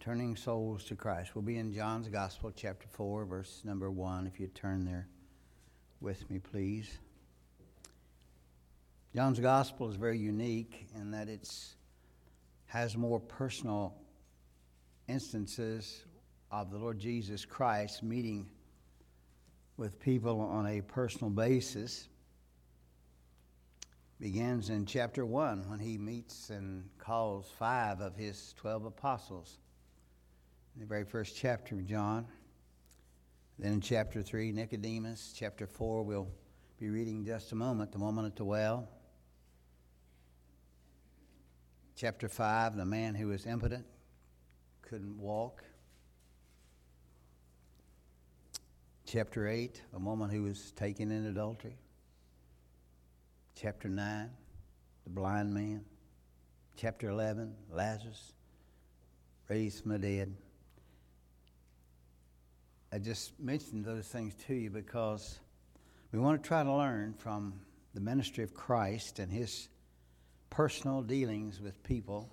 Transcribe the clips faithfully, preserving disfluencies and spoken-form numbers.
turning souls to Christ. We'll be in John's Gospel, chapter four, verse number one, if you'd turn there with me, please. John's Gospel is very unique in that it has more personal instances of the Lord Jesus Christ meeting with people on a personal basis. Begins in chapter one when he meets and calls five of his twelve apostles. In the very first chapter of John. Then in chapter three, Nicodemus. Chapter four, we'll be reading in just a moment, the woman at the well. Chapter five, the man who was impotent, couldn't walk. Chapter eight, a woman who was taken in adultery. Chapter nine, the blind man. Chapter eleven, Lazarus, raised from the dead. I just mentioned those things to you because we want to try to learn from the ministry of Christ and his personal dealings with people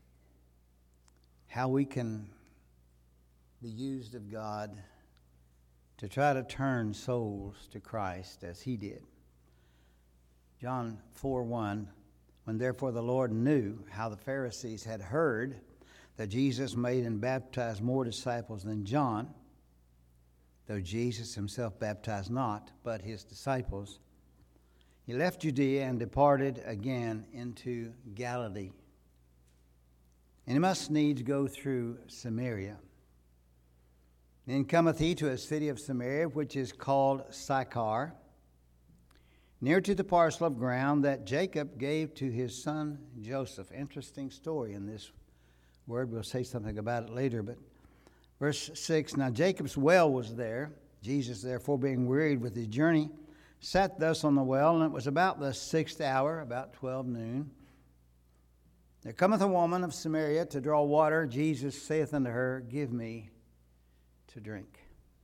how we can be used of God to try to turn souls to Christ as he did. John four one, when therefore the Lord knew how the Pharisees had heard that Jesus made and baptized more disciples than John, though Jesus himself baptized not, but his disciples, he left Judea and departed again into Galilee. And he must needs go through Samaria. Then cometh he to a city of Samaria, which is called Sychar, near to the parcel of ground that Jacob gave to his son Joseph. Interesting story in this word. We'll say something about it later, but verse six, now Jacob's well was there. Jesus, therefore, being wearied with his journey, sat thus on the well, and it was about the sixth hour, about twelve noon. There cometh a woman of Samaria to draw water. Jesus saith unto her, give me to drink.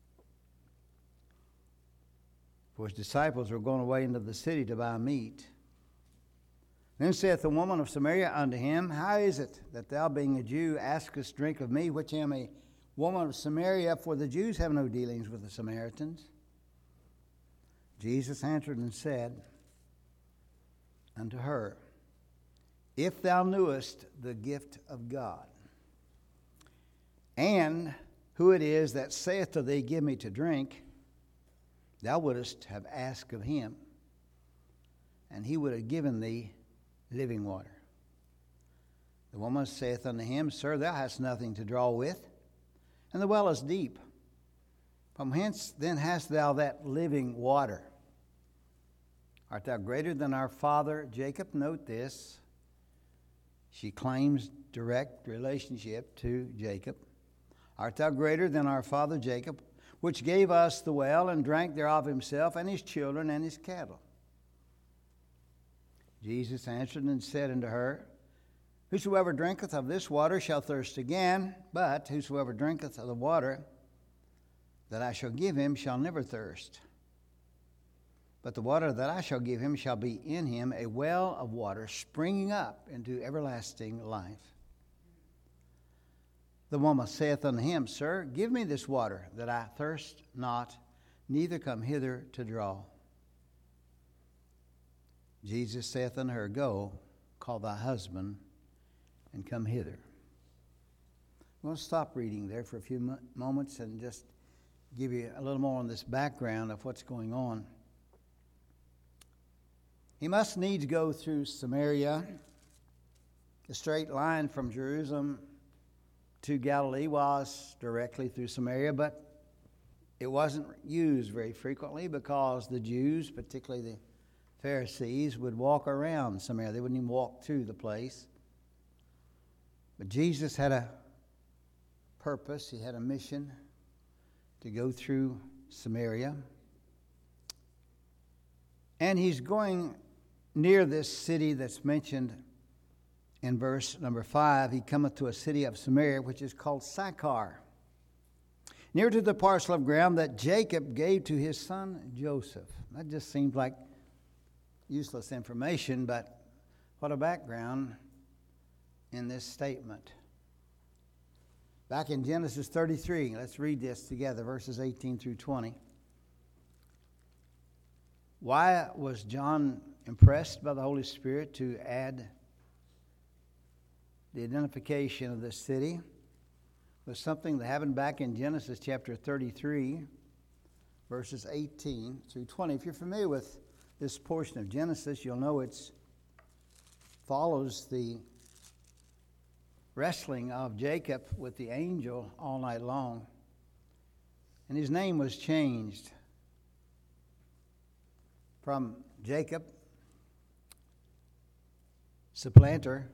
For his disciples were going away into the city to buy meat. Then saith the woman of Samaria unto him, how is it that thou, being a Jew, askest drink of me, which am a woman of Samaria? For the Jews have no dealings with the Samaritans. Jesus answered and said unto her, if thou knewest the gift of God, and who it is that saith to thee, give me to drink, thou wouldest have asked of him, and he would have given thee living water. The woman saith unto him, sir, thou hast nothing to draw with, and the well is deep. From whence then hast thou that living water? Art thou greater than our father Jacob? Note this. She claims direct relationship to Jacob. Art thou greater than our father Jacob, which gave us the well and drank thereof himself and his children and his cattle? Jesus answered and said unto her, whosoever drinketh of this water shall thirst again, but whosoever drinketh of the water that I shall give him shall never thirst. But the water that I shall give him shall be in him a well of water springing up into everlasting life. The woman saith unto him, sir, give me this water, that I thirst not, neither come hither to draw. Jesus saith unto her, go, call thy husband, and come hither. I'm going to stop reading there for a few mo- moments and just give you a little more on this background of what's going on. He must needs go through Samaria. The straight line from Jerusalem to Galilee was directly through Samaria, but it wasn't used very frequently because the Jews, particularly the Pharisees, would walk around Samaria. They wouldn't even walk through the place. But Jesus had a purpose. He had a mission to go through Samaria. And he's going near this city that's mentioned in verse number five. He cometh to a city of Samaria, which is called Sychar, near to the parcel of ground that Jacob gave to his son Joseph. That just seems like useless information, but what a background in this statement. Back in Genesis thirty-three, let's read this together, verses eighteen through twenty. Why was John impressed by the Holy Spirit to add the identification of this city? Was something that happened back in Genesis chapter thirty-three, verses eighteen through twenty. If you're familiar with this portion of Genesis, you'll know it follows the wrestling of Jacob with the angel all night long. And his name was changed from Jacob, supplanter,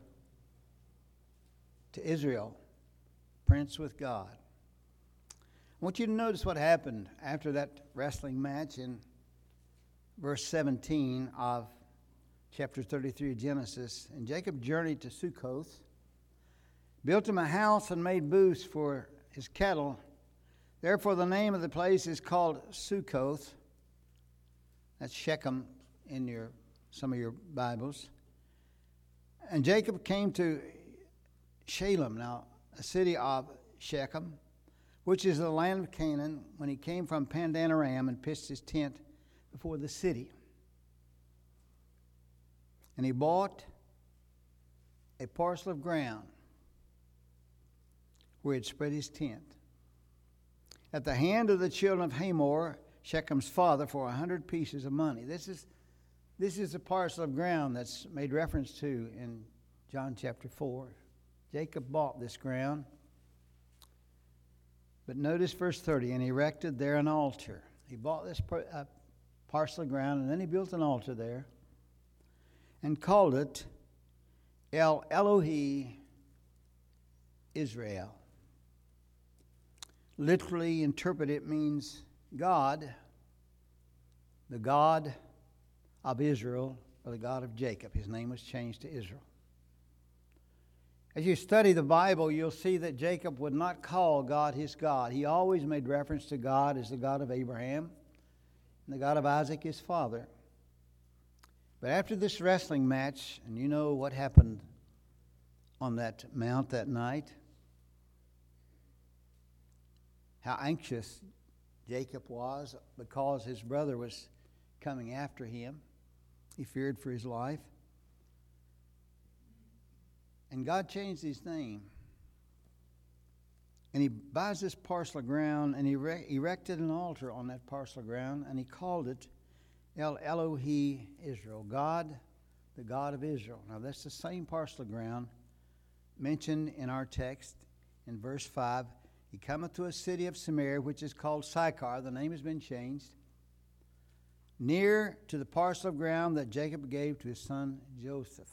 to Israel, prince with God. I want you to notice what happened after that wrestling match in verse seventeen of chapter thirty-three of Genesis. And Jacob journeyed to Succoth, built him a house, and made booths for his cattle. Therefore the name of the place is called Succoth. That's Shechem in your some of your Bibles. And Jacob came to Shalem, now a city of Shechem, which is the land of Canaan, when he came from Pandan Aram and pitched his tent before the city. And he bought a parcel of ground where he had spread his tent at the hand of the children of Hamor, Shechem's father, for a hundred pieces of money. This is this is a parcel of ground that's made reference to in John chapter four. Jacob bought this ground. But notice verse thirty, and he erected there an altar. He bought this par- uh, parcel of ground, and then he built an altar there and called it El Elohi Israel. Literally interpreted, it means God, the God of Israel, or the God of Jacob. His name was changed to Israel. As you study the Bible, you'll see that Jacob would not call God his God. He always made reference to God as the God of Abraham and the God of Isaac, his father. But after this wrestling match, and you know what happened on that mount that night, how anxious Jacob was because his brother was coming after him. He feared for his life. And God changed his name. And he buys this parcel of ground, and he re- erected an altar on that parcel of ground, and he called it El Elohi Israel, God, the God of Israel. Now that's the same parcel of ground mentioned in our text in verse five. He cometh to a city of Samaria, which is called Sychar. The name has been changed. Near to the parcel of ground that Jacob gave to his son Joseph.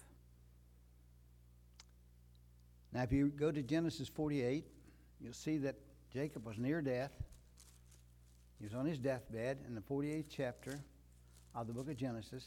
Now, if you go to Genesis forty-eight, you'll see that Jacob was near death. He was on his deathbed in the forty-eighth chapter of the book of Genesis.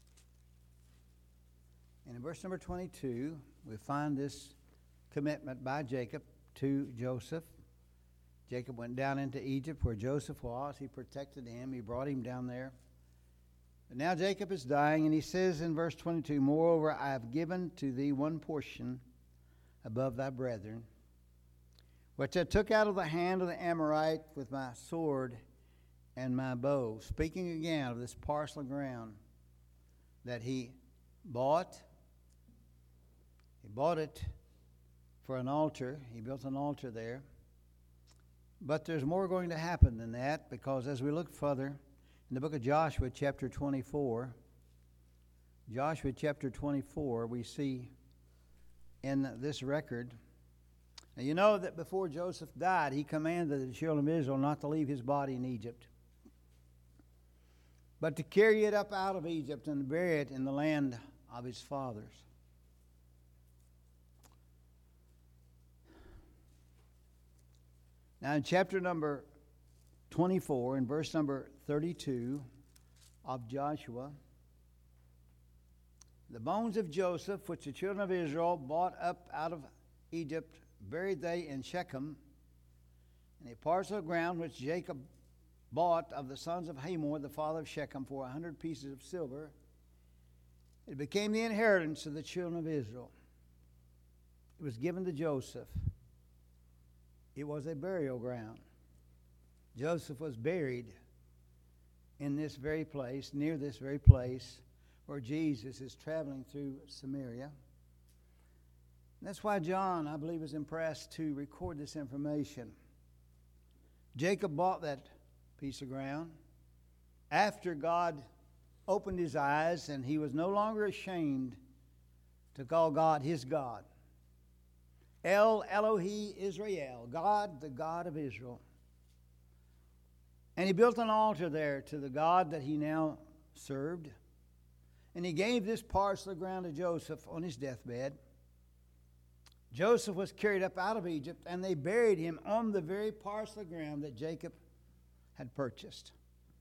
And in verse number twenty-two, we find this commitment by Jacob to Joseph. Jacob went down into Egypt where Joseph was. He protected him. He brought him down there. But now Jacob is dying, and he says in verse twenty-two, Moreover, I have given to thee one portion above thy brethren, which I took out of the hand of the Amorite with my sword and my bow. Speaking again of this parcel of ground that he bought. He bought it for an altar. He built an altar there. But there's more going to happen than that, because as we look further in the book of Joshua chapter twenty-four, Joshua chapter twenty-four, we see in this record. Now you know that before Joseph died, he commanded the children of Israel not to leave his body in Egypt, but to carry it up out of Egypt and bury it in the land of his fathers. Now in chapter number twenty-four, in verse number thirty-two of Joshua, the bones of Joseph, which the children of Israel brought up out of Egypt, buried they in Shechem, in a parcel of ground which Jacob bought of the sons of Hamor, the father of Shechem, for a hundred pieces of silver. It became the inheritance of the children of Israel. It was given to Joseph. It was a burial ground. Joseph was buried in this very place, near this very place where Jesus is traveling through Samaria. And that's why John, I believe, was impressed to record this information. Jacob bought that piece of ground after God opened his eyes and he was no longer ashamed to call God his God. El Elohi Israel, God, the God of Israel. And he built an altar there to the God that he now served. And he gave this parcel of ground to Joseph on his deathbed. Joseph was carried up out of Egypt, and they buried him on the very parcel of ground that Jacob had purchased.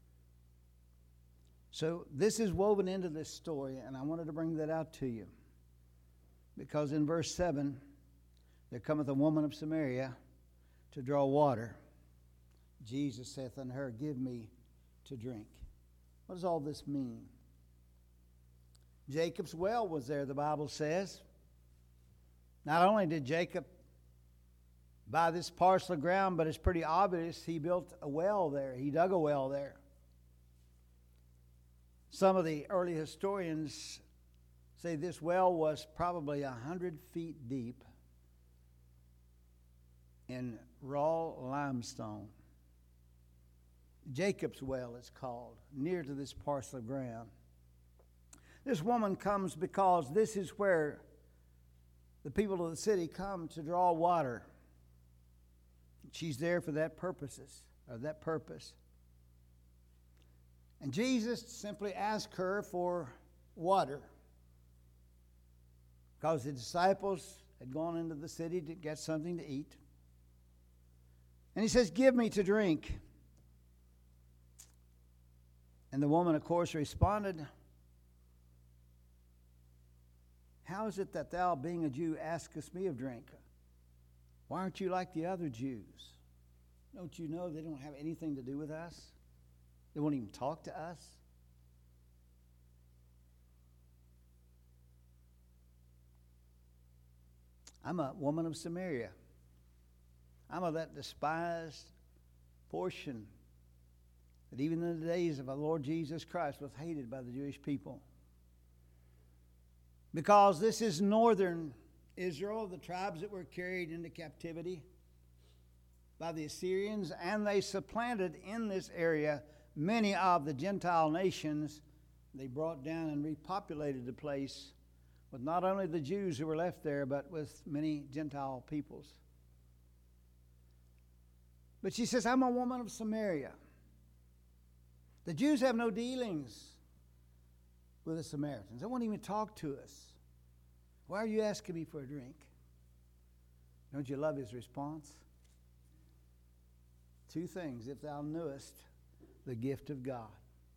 So this is woven into this story, and I wanted to bring that out to you. Because in verse seven, there cometh a woman of Samaria to draw water. Jesus saith unto her, Give me to drink. What does all this mean? Jacob's well was there, the Bible says. Not only did Jacob buy this parcel of ground, but it's pretty obvious he built a well there. He dug a well there. Some of the early historians say this well was probably a hundred feet deep in raw limestone. Jacob's well, it's called, near to this parcel of ground. This woman comes because this is where the people of the city come to draw water. She's there for that purposes, or that purpose. And Jesus simply asked her for water because the disciples had gone into the city to get something to eat. And he says, Give me to drink. And the woman, of course, responded, How is it that thou, being a Jew, askest me of drink? Why aren't you like the other Jews? Don't you know they don't have anything to do with us? They won't even talk to us. I'm a woman of Samaria. I'm of that despised portion that even in the days of our Lord Jesus Christ was hated by the Jewish people. Because this is northern Israel, the tribes that were carried into captivity by the Assyrians, and they supplanted in this area many of the Gentile nations. They brought down and repopulated the place with not only the Jews who were left there, but with many Gentile peoples. But she says, I'm a woman of Samaria. The Jews have no dealings with the Samaritans. They won't even talk to us. Why are you asking me for a drink? Don't you love his response? Two things. If thou knewest the gift of God,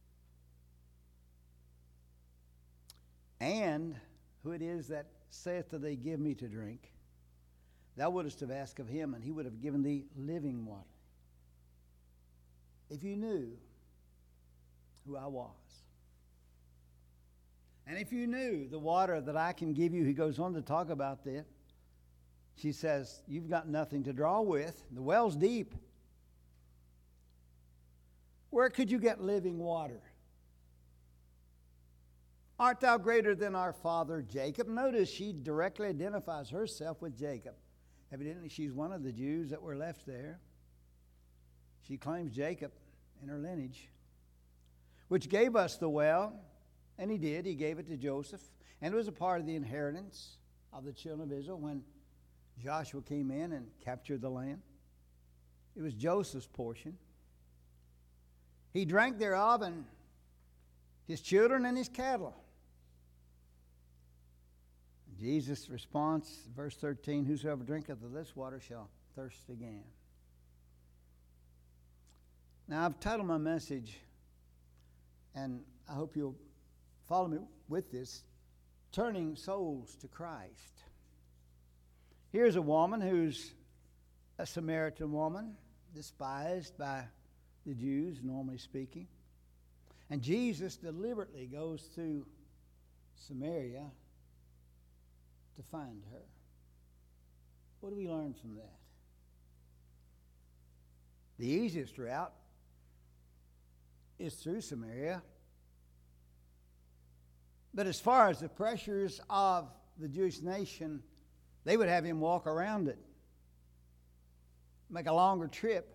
and who it is that saith to thee, Give me to drink, thou wouldest have asked of him, and he would have given thee living water. If you knew who I was, and if you knew the water that I can give you, he goes on to talk about this. She says, You've got nothing to draw with. The well's deep. Where could you get living water? Art thou greater than our father Jacob? Notice she directly identifies herself with Jacob. Evidently, she's one of the Jews that were left there. She claims Jacob in her lineage, which gave us the well, and he did. He gave it to Joseph, and it was a part of the inheritance of the children of Israel when Joshua came in and captured the land. It was Joseph's portion. He drank thereof, and his children and his cattle. Jesus' response, verse thirteen, Whosoever drinketh of this water shall thirst again. Now, I've titled my message, and I hope you'll follow me with this, Turning Souls to Christ. Here's a woman who's a Samaritan woman, despised by the Jews, normally speaking. And Jesus deliberately goes through Samaria to find her. What do we learn from that? The easiest route is through Samaria. But as far as the pressures of the Jewish nation, they would have him walk around it, make a longer trip.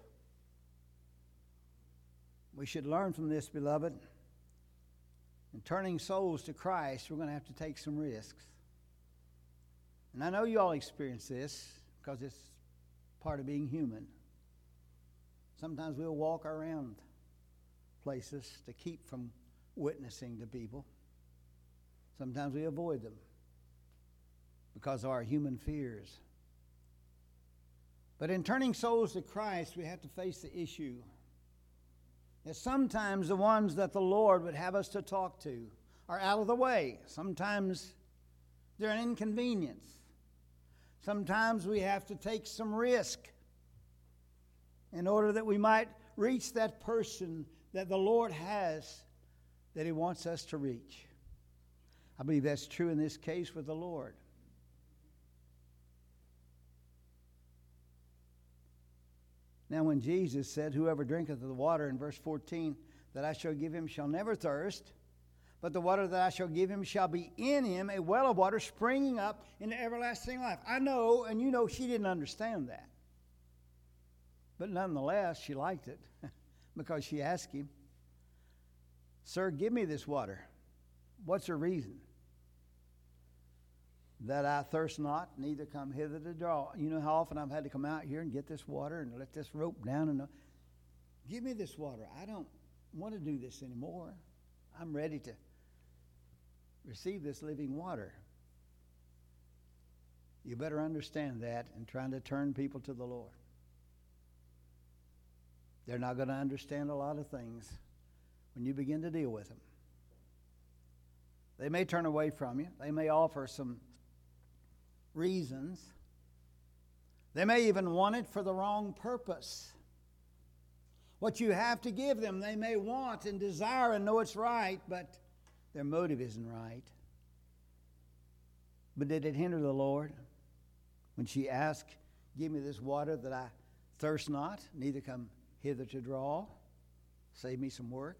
We should learn from this, beloved. In turning souls to Christ, we're going to have to take some risks. And I know you all experience this because it's part of being human. Sometimes we'll walk around places to keep from witnessing to people. Sometimes we avoid them because of our human fears. But in turning souls to Christ, we have to face the issue that sometimes the ones that the Lord would have us to talk to are out of the way. Sometimes they're an inconvenience. Sometimes we have to take some risk in order that we might reach that person that the Lord has that He wants us to reach. I believe that's true in this case with the Lord. Now when Jesus said, whoever drinketh of the water, in verse fourteen, that I shall give him shall never thirst, but the water that I shall give him shall be in him a well of water springing up into everlasting life. I know, and you know, she didn't understand that. But nonetheless, she liked it because she asked him, Sir, give me this water. What's her reason? That I thirst not, neither come hither to draw. You know how often I've had to come out here and get this water and let this rope down and uh, give me this water. I don't want to do this anymore. I'm ready to receive this living water. You better understand that in trying to turn people to the Lord. They're not going to understand a lot of things when you begin to deal with them. They may turn away from you. They may offer some reasons. They may even want it for the wrong purpose. What you have to give them, they may want and desire and know it's right, but their motive isn't right. But did it hinder the Lord when she asked, give me this water that I thirst not, neither come hither to draw? Save me some work.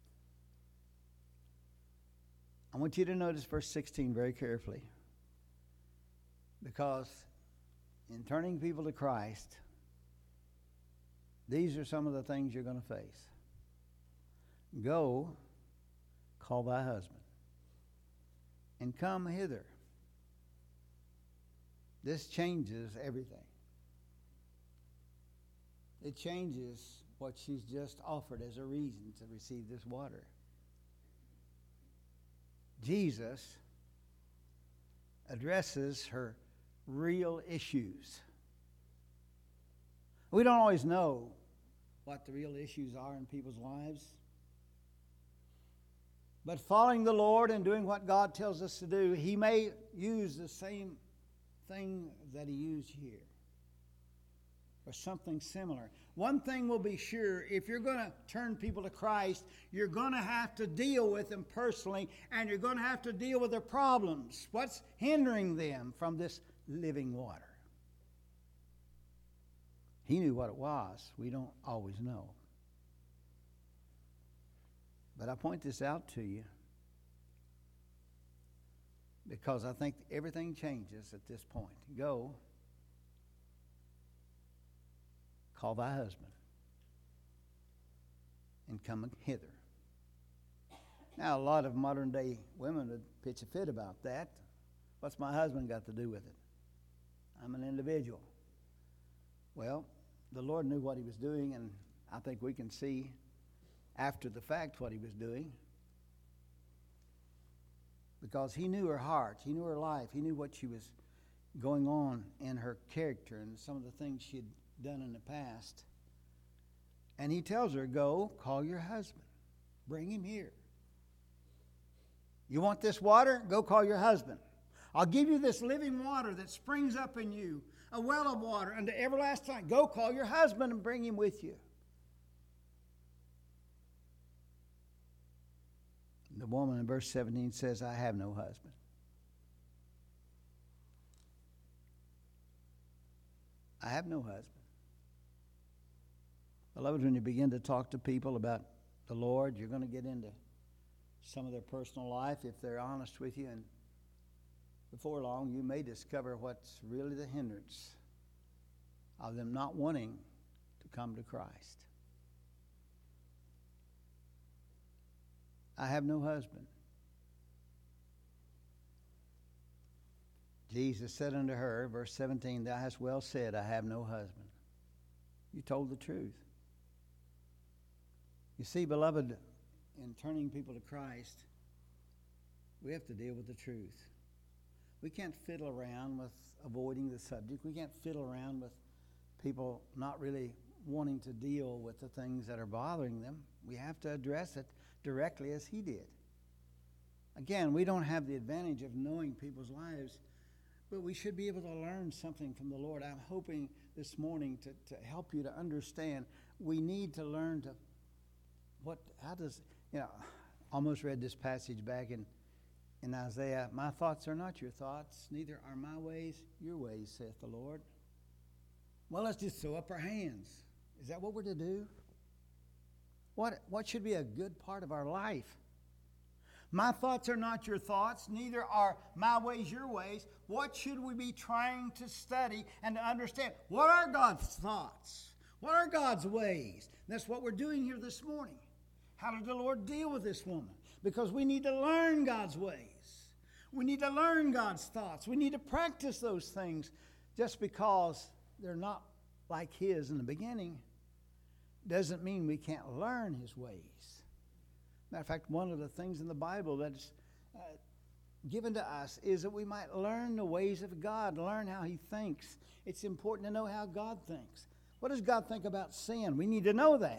I want you to notice verse sixteen very carefully. Because in turning people to Christ, these are some of the things you're going to face. Go, call thy husband, and come hither. This changes everything. It changes what she's just offered as a reason to receive this water. Jesus addresses her real issues. We don't always know what the real issues are in people's lives. But following the Lord and doing what God tells us to do, He may use the same thing that He used here, or something similar. One thing will be sure, if you're going to turn people to Christ, you're going to have to deal with them personally, and you're going to have to deal with their problems. What's hindering them from this living water? He knew what it was. We don't always know. But I point this out to you because I think everything changes at this point. Go, call thy husband, and come hither. Now, a lot of modern day women would pitch a fit about that. What's my husband got to do with it? I'm an individual. Well, the Lord knew what He was doing, and I think we can see after the fact what He was doing. Because He knew her heart, He knew her life, He knew what she was going on in her character and some of the things she had done in the past. And He tells her, go, call your husband. Bring him here. You want this water? Go call your husband. I'll give you this living water that springs up in you, a well of water unto everlasting life. Go call your husband and bring him with you. The woman in verse seventeen says, I have no husband. I have no husband. Beloved, when you begin to talk to people about the Lord, you're going to get into some of their personal life if they're honest with you, and before long you may discover what's really the hindrance of them not wanting to come to Christ. I have no husband. Jesus said unto her, verse seventeen, thou hast well said, I have no husband. You told the truth. You see, beloved, in turning people to Christ, we have to deal with the truth. We can't fiddle around with avoiding the subject. We can't fiddle around with people not really wanting to deal with the things that are bothering them. We have to address it directly as he did. Again, we don't have the advantage of knowing people's lives, but we should be able to learn something from the Lord. I'm hoping this morning to, to help you to understand we need to learn to what, how does, you know, almost read this passage back in, in Isaiah. My thoughts are not your thoughts, neither are my ways your ways, saith the Lord. Well, let's just throw up our hands. Is that what we're to do? What, what should be a good part of our life? My thoughts are not your thoughts, neither are my ways your ways. What should we be trying to study and to understand? What are God's thoughts? What are God's ways? And that's what we're doing here this morning. How did the Lord deal with this woman? Because we need to learn God's ways. We need to learn God's thoughts. We need to practice those things. Just because they're not like His in the beginning doesn't mean we can't learn His ways. Matter of fact, one of the things in the Bible that's uh, given to us is that we might learn the ways of God, learn how He thinks. It's important to know how God thinks. What does God think about sin? We need to know that.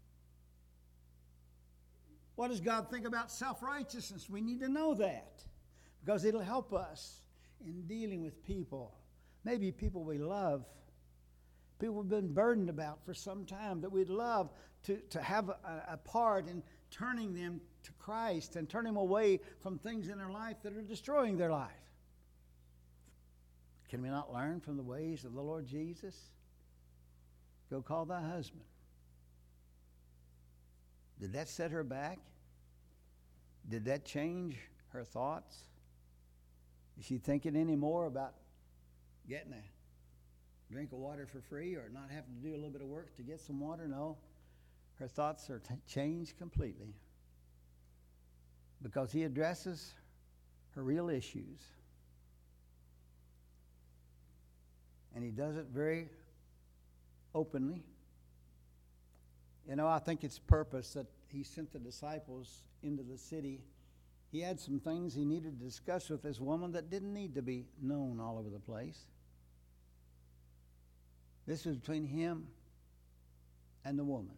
What does God think about self-righteousness? We need to know that because it'll help us in dealing with people. Maybe people we love, people we've been burdened about for some time that we'd love to, to have a, a part in turning them to Christ and turning them away from things in their life that are destroying their life. Can we not learn from the ways of the Lord Jesus? Go call thy husband. Did that set her back? Did that change her thoughts? Is she thinking any more about getting a drink of water for free or not having to do a little bit of work to get some water? No. Her thoughts are t- changed completely because he addresses her real issues. And he does it very openly. You know, I think it's purpose that he sent the disciples into the city. He had some things he needed to discuss with this woman that didn't need to be known all over the place. This was between him and the woman.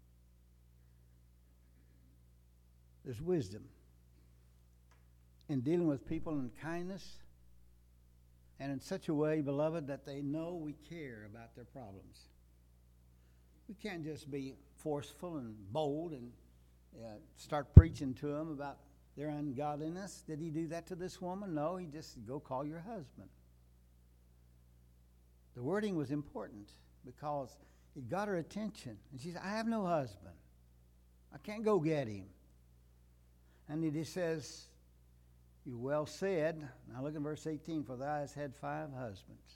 There's wisdom in dealing with people in kindness and in such a way, beloved, that they know we care about their problems. We can't just be forceful and bold and uh, start preaching to them about their ungodliness. Did he do that to this woman? No, he just said, go call your husband. The wording was important because it got her attention. And she said, I have no husband. I can't go get him. And he just says, you well said. Now look at verse eighteen, for thou hast had five husbands.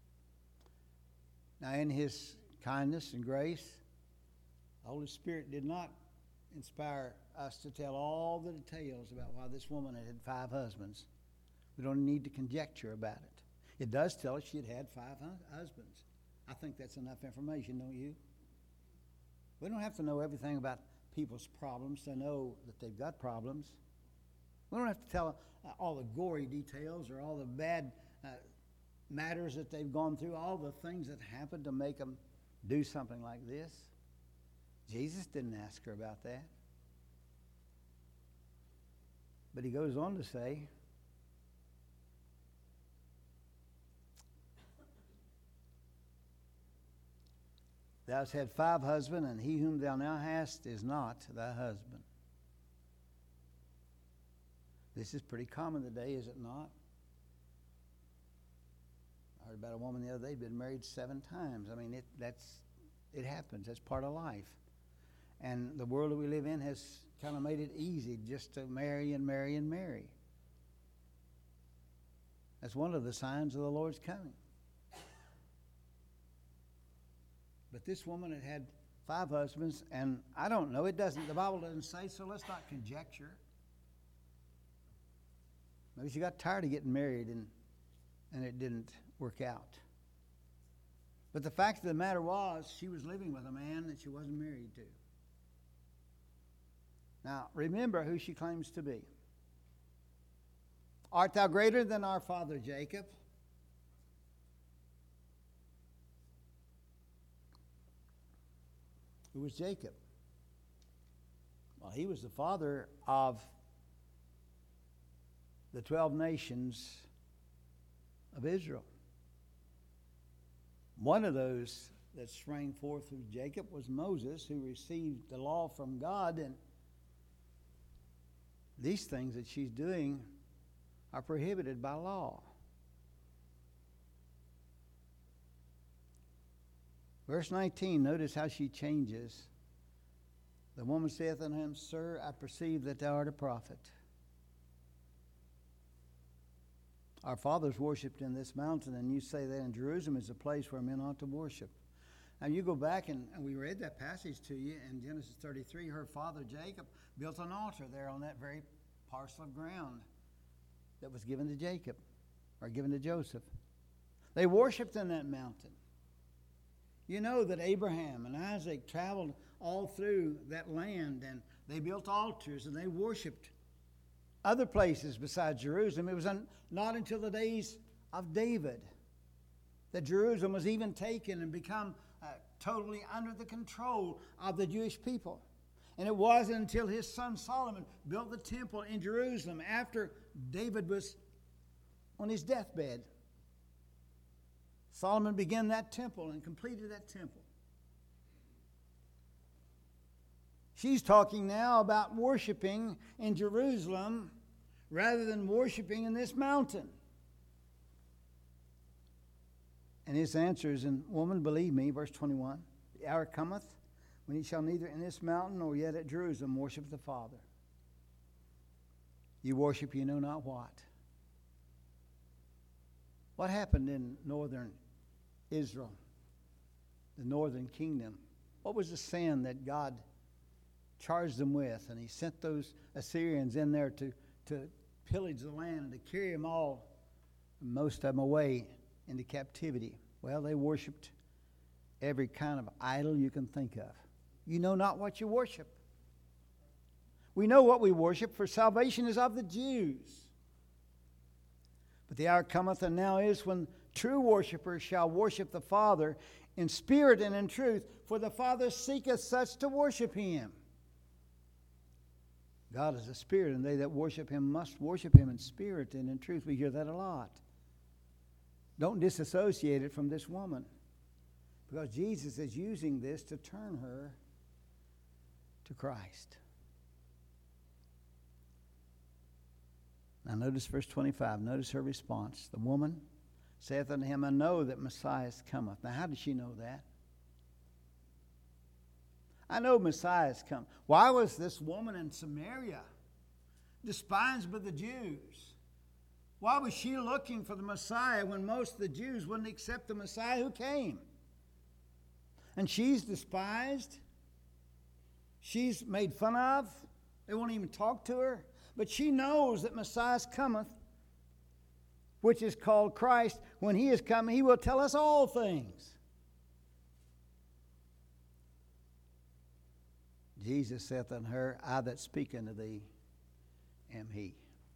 Now in his kindness and grace, the Holy Spirit did not inspire us to tell all the details about why this woman had had five husbands. We don't need to conjecture about it. It does tell us she had had five husbands. I think that's enough information, don't you? We don't have to know everything about people's problems to know that they've got problems. We don't have to tell uh, all the gory details or all the bad uh, matters that they've gone through, all the things that happened to make them do something like this. Jesus didn't ask her about that. But he goes on to say, thou hast had five husbands, and he whom thou now hast is not thy husband. This is pretty common today, is it not? I heard about a woman the other day who'd been married seven times. I mean, it, that's It happens. That's part of life. And the world that we live in has kind of made it easy just to marry and marry and marry. That's one of the signs of the Lord's coming. But this woman had had five husbands, and I don't know. It doesn't. The Bible doesn't say, so let's not conjecture. Maybe she got tired of getting married, and and it didn't work out. But the fact of the matter was, she was living with a man that she wasn't married to. Now, remember who she claims to be. Art thou greater than our father Jacob? Who was Jacob? Well, he was the father of the twelve nations of Israel. One of those that sprang forth through Jacob was Moses, who received the law from God, and these things that she's doing are prohibited by law. Verse nineteen, notice how she changes. The woman saith unto him, Sir, I perceive that thou art a prophet. Our fathers worshipped in this mountain, and you say that in Jerusalem is a place where men ought to worship. Now you go back, and, and we read that passage to you in Genesis thirty-three. Her father Jacob built an altar there on that very parcel of ground that was given to Jacob, or given to Joseph. They worshipped in that mountain. You know that Abraham and Isaac traveled all through that land, and they built altars, and they worshipped other places besides Jerusalem. It was un, not until the days of David that Jerusalem was even taken and become uh, totally under the control of the Jewish people. And it wasn't until his son Solomon built the temple in Jerusalem after David was on his deathbed. Solomon began that temple and completed that temple. She's talking now about worshiping in Jerusalem rather than worshiping in this mountain. And his answer is, in woman, believe me, verse twenty-one, the hour cometh when ye shall neither in this mountain nor yet at Jerusalem worship the Father. You worship you know not what. What happened in northern Israel, the northern kingdom? What was the sin that God charged them with? And he sent those Assyrians in there to, to pillage the land and to carry them all, most of them away into captivity. Well, they worshipped every kind of idol you can think of. You know not what you worship. We know what we worship, for salvation is of the Jews. But the hour cometh, and now is, when true worshipers shall worship the Father in spirit and in truth, for the Father seeketh such to worship him. God is a spirit, and they that worship him must worship him in spirit and in truth. We hear that a lot. Don't disassociate it from this woman, because Jesus is using this to turn her to Christ. Now notice verse twenty-five. Notice her response. The woman saith unto him, I know that Messiah cometh. Now how did she know that? I know Messiah has come. Why was this woman in Samaria despised by the Jews? Why was she looking for the Messiah when most of the Jews wouldn't accept the Messiah who came? And she's despised. She's made fun of. They won't even talk to her. But she knows that Messiah cometh, which is called Christ. When he is come, he will tell us all things. Jesus saith unto her, I that speak unto thee am he.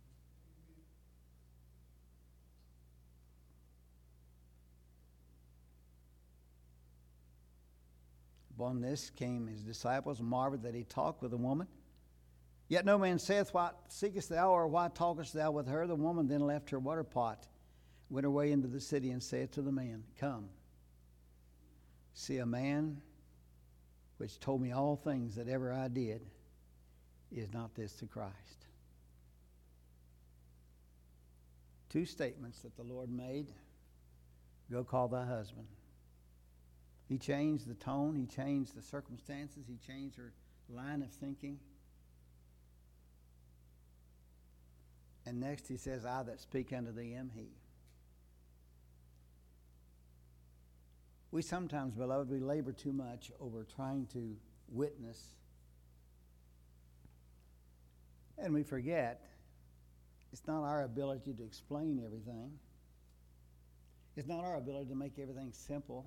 Upon this came his disciples, and marveled that he talked with a woman. Yet no man saith, What seekest thou, or why talkest thou with her? The woman then left her water pot, went away into the city, and saith to the man, Come, see a man which told me all things that ever I did. Is not this the Christ? Two statements that the Lord made. Go call thy husband. He changed the tone. He changed the circumstances. He changed her line of thinking. And next he says, I that speak unto thee am he. We sometimes, beloved, we labor too much over trying to witness. And we forget it's not our ability to explain everything. It's not our ability to make everything simple.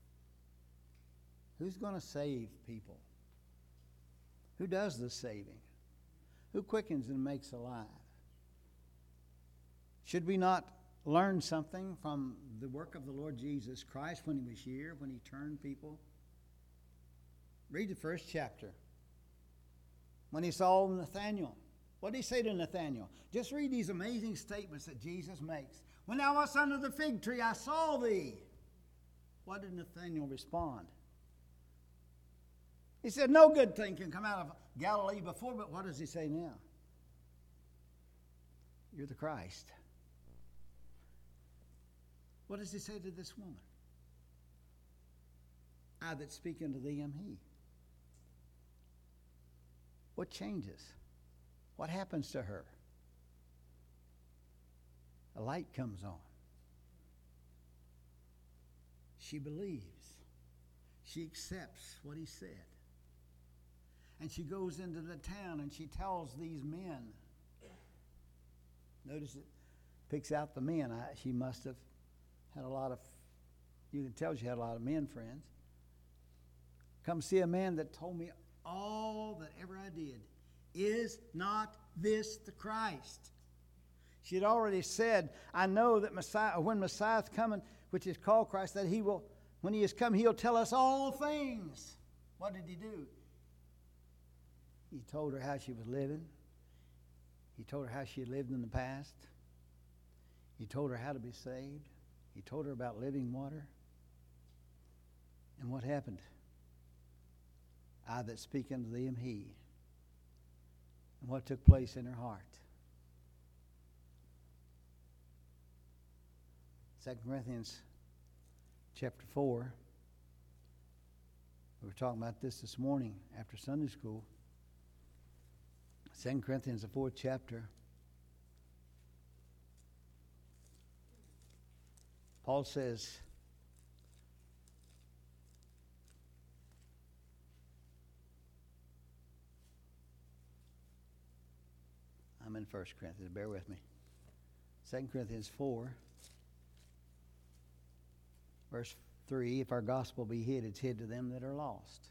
Who's going to save people? Who does the saving? Who quickens and makes alive? Should we not learn something from the work of the Lord Jesus Christ when he was here, when he turned people? Read the first chapter. When he saw Nathanael, what did he say to Nathanael? Just read these amazing statements that Jesus makes. When thou wast under the fig tree, I saw thee. What did Nathanael respond? He said, no good thing can come out of Galilee before, but what does he say now? You're the Christ. What does he say to this woman? I that speak unto thee am he. What changes? What happens to her? A light comes on. She believes. She accepts what he said. And she goes into the town and she tells these men. Notice it picks out the men. I, she must have had a lot of, you can tell she had a lot of men friends. Come see a man that told me all that ever I did. Is not this the Christ? She had already said, I know that Messiah, when Messiah is coming, which is called Christ, that he will, when he is come, he'll tell us all things. What did he do? He told her how she was living. He told her how she had lived in the past. He told her how to be saved. He told her about living water. And what happened? I that speak unto thee am he. And what took place in her heart? Second Corinthians chapter four. We were talking about this this morning after Sunday school. Second Corinthians, the fourth chapter. Paul says, I'm in First Corinthians, bear with me. Second Corinthians four, verse three, if our gospel be hid, it's hid to them that are lost.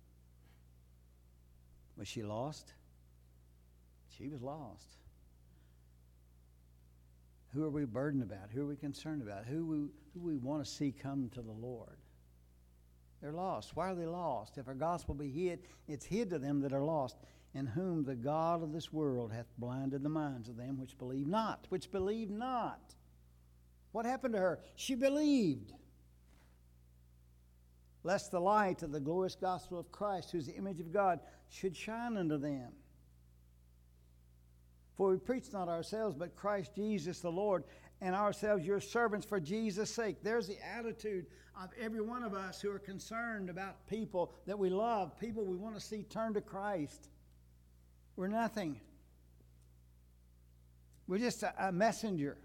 Was she lost? She was lost. Who are we burdened about? Who are we concerned about? Who we, who we want to see come to the Lord? They're lost. Why are they lost? If our gospel be hid, it's hid to them that are lost, in whom the God of this world hath blinded the minds of them which believe not. Which believe not. What happened to her? She believed. Lest the light of the glorious gospel of Christ, who is the image of God, should shine unto them. For we preach not ourselves, but Christ Jesus the Lord, and ourselves your servants for Jesus' sake. There's the attitude of every one of us who are concerned about people that we love, people we want to see turn to Christ. We're nothing. We're just a, a messenger.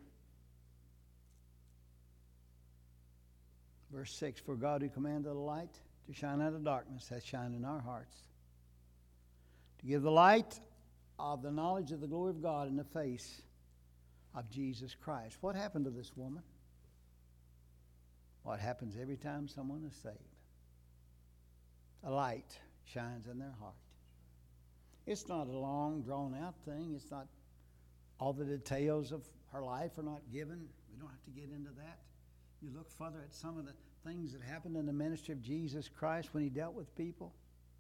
Verse six, for God who commanded the light to shine out of darkness hath shined in our hearts, to give the light of the knowledge of the glory of God in the face of Jesus Christ. What happened to this woman? What happens every time someone is saved? A light shines in their heart. It's not a long, drawn-out thing. It's not all the details of her life are not given. We don't have to get into that. You look further at some of the things that happened in the ministry of Jesus Christ when he dealt with people.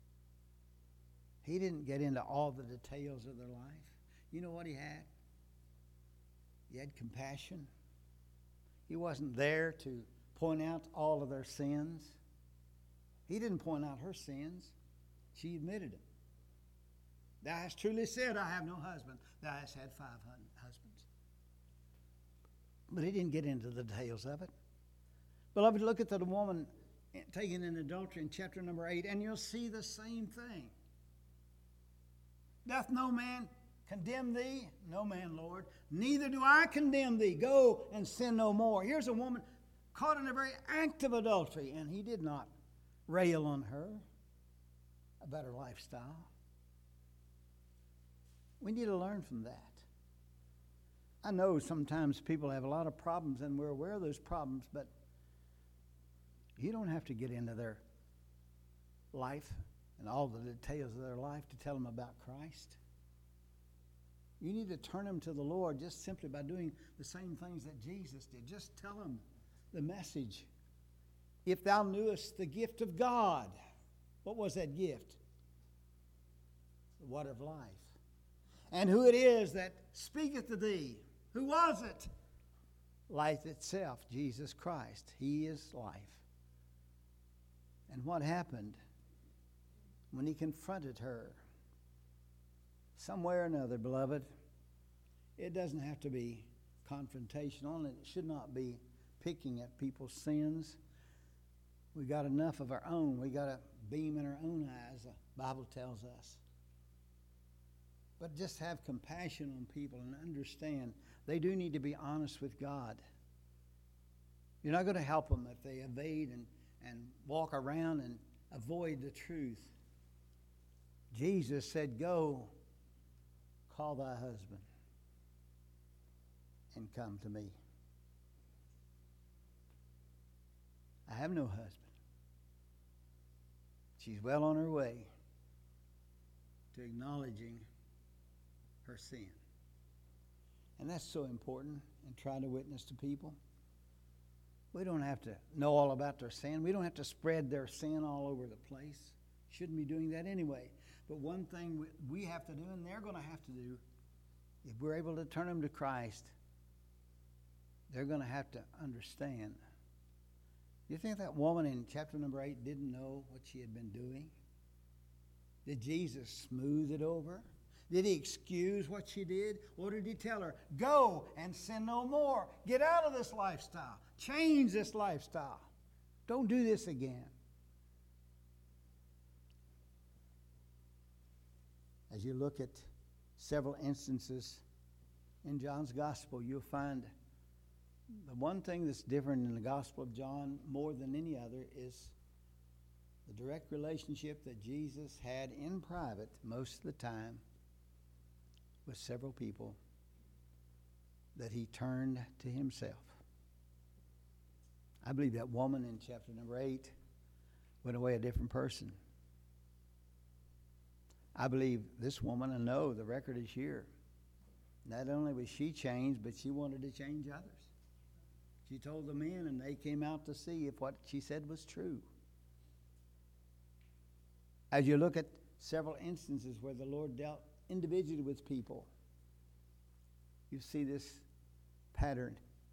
He didn't get into all the details of their life. You know what he had? He had compassion. He wasn't there to point out all of their sins. He didn't point out her sins. She admitted it. Thou hast truly said, I have no husband. Thou hast had five husbands. But he didn't get into the details of it. Beloved, look at the woman taken in adultery in chapter number eight, and you'll see the same thing. Doth no man condemn thee? No man, Lord. Neither do I condemn thee. Go and sin no more. Here's a woman caught in a very act of adultery, and he did not rail on her about her lifestyle. We need to learn from that. I know sometimes people have a lot of problems, and we're aware of those problems, but you don't have to get into their life and all the details of their life to tell them about Christ. You need to turn them to the Lord just simply by doing the same things that Jesus did. Just tell them the message. If thou knewest the gift of God, what was that gift? The water of life. And who it is that speaketh to thee. Who was it? Life itself, Jesus Christ. He is life. And what happened when he confronted her? Some way or another, beloved, it doesn't have to be confrontational, and it should not be picking at people's sins. We got enough of our own. We got a beam in our own eyes, the Bible tells us. But just have compassion on people and understand they do need to be honest with God. You're not going to help them if they evade and, and walk around and avoid the truth. Jesus said, go, call thy husband, and come to me. I have no husband. She's well on her way to acknowledging her sin. And that's so important in trying to witness to people. We don't have to know all about their sin. We don't have to spread their sin all over the place. Shouldn't be doing that anyway. But one thing we have to do, and they're going to have to do, if we're able to turn them to Christ, they're going to have to understand. You think that woman in chapter number eight didn't know what she had been doing? Did Jesus smooth it over? Did he excuse what she did? What did he tell her? Go and sin no more. Get out of this lifestyle. Change this lifestyle. Don't do this again. As you look at several instances in John's gospel, you'll find the one thing that's different in the Gospel of John more than any other is the direct relationship that Jesus had in private most of the time with several people that he turned to himself. I believe that woman in chapter number eight went away a different person. I believe this woman, I know the record is here. Not only was she changed, but she wanted to change others. She told the men, and they came out to see if what she said was true. As you look at several instances where the Lord dealt individually with people, you see this pattern.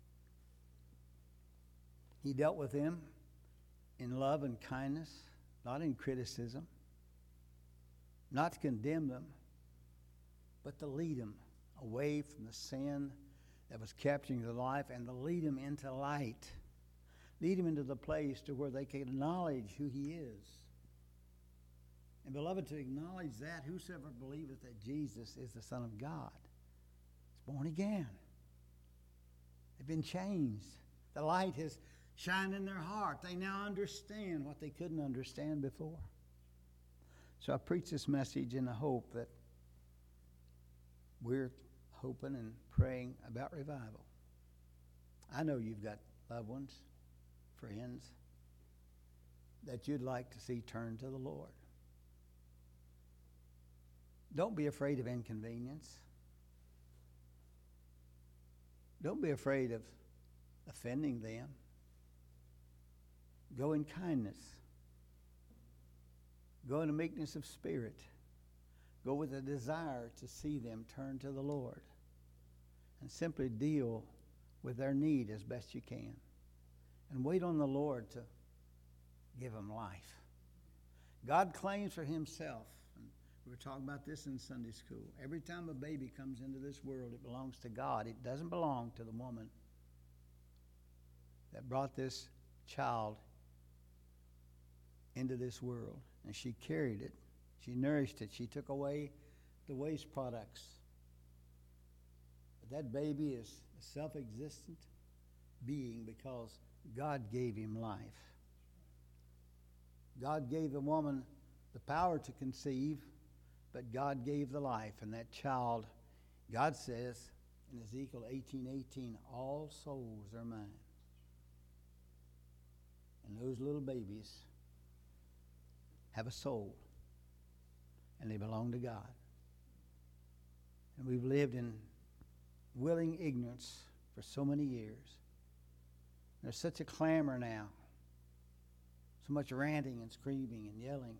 He dealt with them in love and kindness, not in criticism, not to condemn them, but to lead them away from the sin that was capturing their life and to lead them into light. Lead them into the place to where they can acknowledge who he is. And beloved, to acknowledge that, whosoever believeth that Jesus is the Son of God is born again. They've been changed. The light has shined in their heart. They now understand what they couldn't understand before. So I preach this message in the hope that we're hoping and praying about revival. I know you've got loved ones, friends, that you'd like to see turn to the Lord. Don't be afraid of inconvenience. Don't be afraid of offending them. Go in kindness. Go in a meekness of spirit. Go with a desire to see them turn to the Lord. And simply deal with their need as best you can. And wait on the Lord to give them life. God claims for himself, and we were talking about this in Sunday school, every time a baby comes into this world, it belongs to God. It doesn't belong to the woman that brought this child into this world. And she carried it. She nourished it. She took away the waste products. But that baby is a self-existent being because God gave him life. God gave the woman the power to conceive, but God gave the life. And that child, God says in Ezekiel eighteen eighteen, all souls are mine. And those little babies have a soul, and they belong to God. And we've lived in willing ignorance for so many years. There's such a clamor now, so much ranting and screaming and yelling,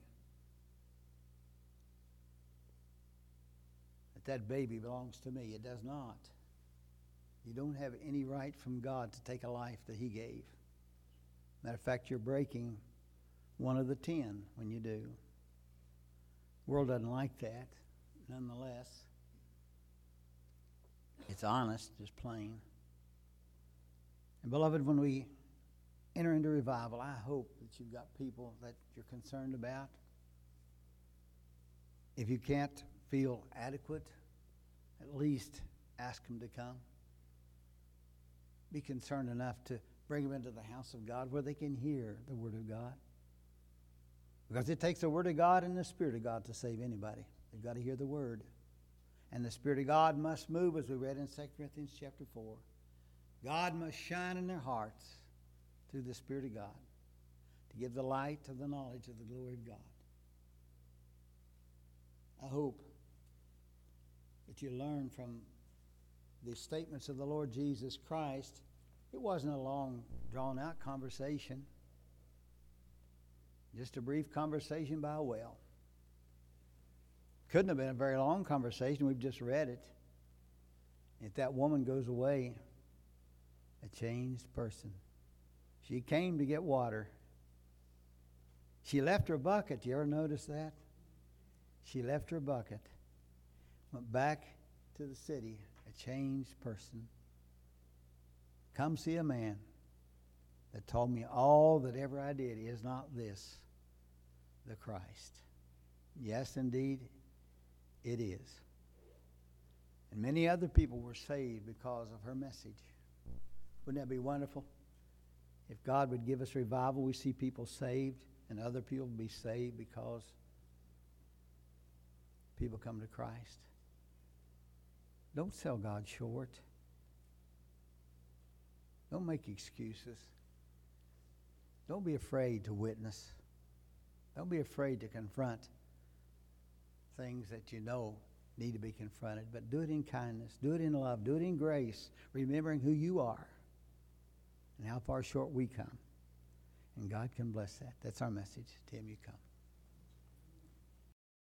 that that baby belongs to me. It does not. You don't have any right from God to take a life that he gave. Matter of fact, you're breaking one of the ten when you do. The world doesn't like that. Nonetheless, it's honest, just plain. And beloved, when we enter into revival, I hope that you've got people that you're concerned about. If you can't feel adequate, at least ask them to come. Be concerned enough to bring them into the house of God where they can hear the Word of God. Because it takes the Word of God and the Spirit of God to save anybody. They've got to hear the Word. And the Spirit of God must move, as we read in Second Corinthians chapter four. God must shine in their hearts through the Spirit of God to give the light of the knowledge of the glory of God. I hope that you learn from the statements of the Lord Jesus Christ. It wasn't a long, drawn-out conversation. Just a brief conversation by a well. Couldn't have been a very long conversation. We've just read it. If that woman goes away, a changed person. She came to get water. She left her bucket. You ever notice that? She left her bucket, went back to the city, a changed person. Come see a man that told me all that ever I did is not this, the Christ. Yes, indeed, it is. And many other people were saved because of her message. Wouldn't that be wonderful? If God would give us revival, we see people saved and other people be saved because people come to Christ. Don't sell God short. Don't make excuses. Don't be afraid to witness. Don't be afraid to confront things that you know need to be confronted, but do it in kindness, do it in love, do it in grace, remembering who you are and how far short we come. And God can bless that. That's our message. Tim, you come.